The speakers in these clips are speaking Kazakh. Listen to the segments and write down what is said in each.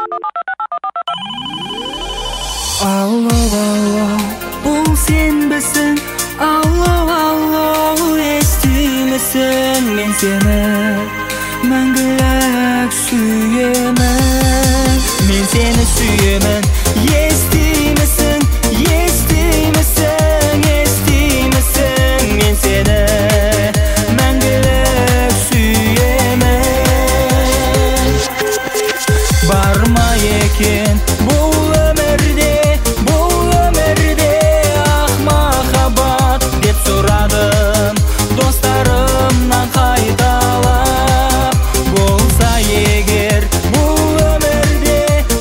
Allo, allo, bul senmisin? Allo, allo, esti-misin? Men seni мәңгілік сүйемін. Men seni sүйемін. Esti-misin? Esti-misin? Esti-misin? Men seni мәңгілік sүйемін. Бар ма екен бұл өмірде ақ махаббат деп сұрадым достарымнан қайталап. Болса егер бұл өмірде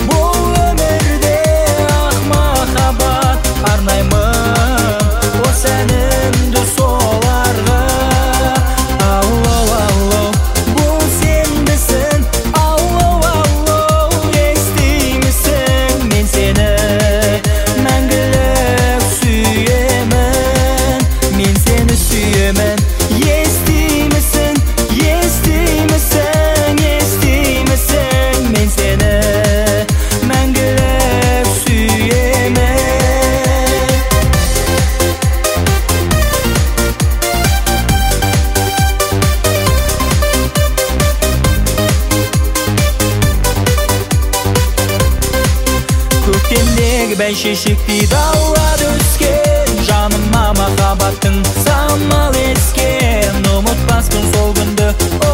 ақ махаббат, арнаймын осы әнімді соларға. Алло, алло, бұл сенбісің? Алло, алло, естимісің? Мен сені мәңгілік сүйемін. Мен сені сүйемін. Естимісің? Естимісің? Естимісің? Мен сені мәңгілік сүйемін. Көктемдегі бәйшешектей дауа түскен, жаныма махаббаттың самал ескен. Ұмытпаспын сол күнді,